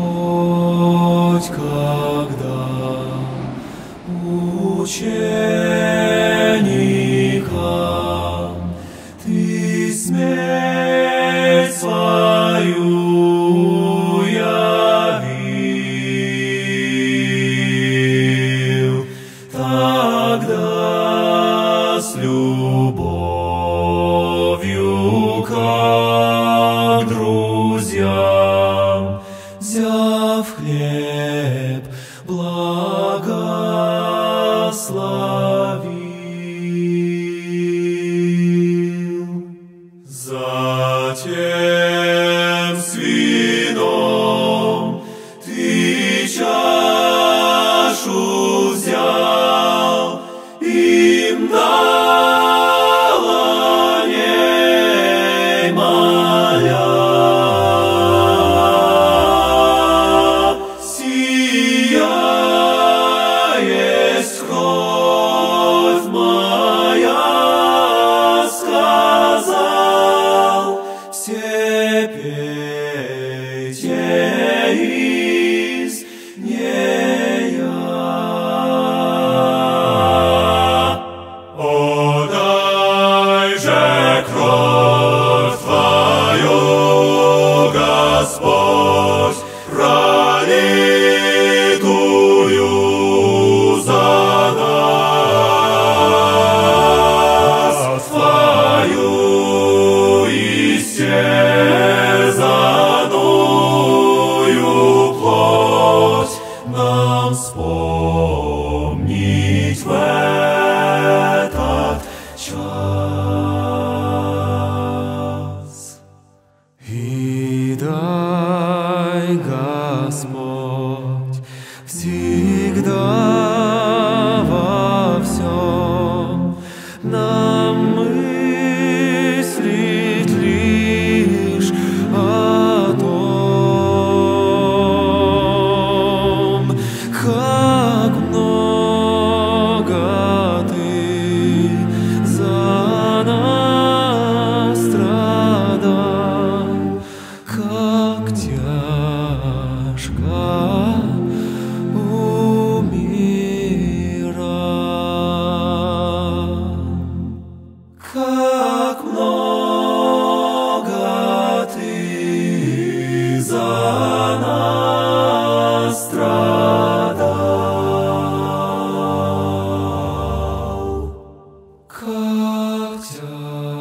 Хоть когда ученикам Ты смерть свою явил, тогда с любовью, как друзьям, взяв хлеб, благословил. Затем с вином Ты чашу взял, им дал о ней моля. Сия есть кровь моя, сказал, все пейте из нея. О, дай же кровь Твою, Господь, пролитую за нас, Твою истерзанную плоть нам вспомнить в этот час. И дай, Господь, всегда во всем нам мыслить лишь о том, как много Ты за нас страдал, как тяжко умирал, как много Ты за нас страдал, как тяжко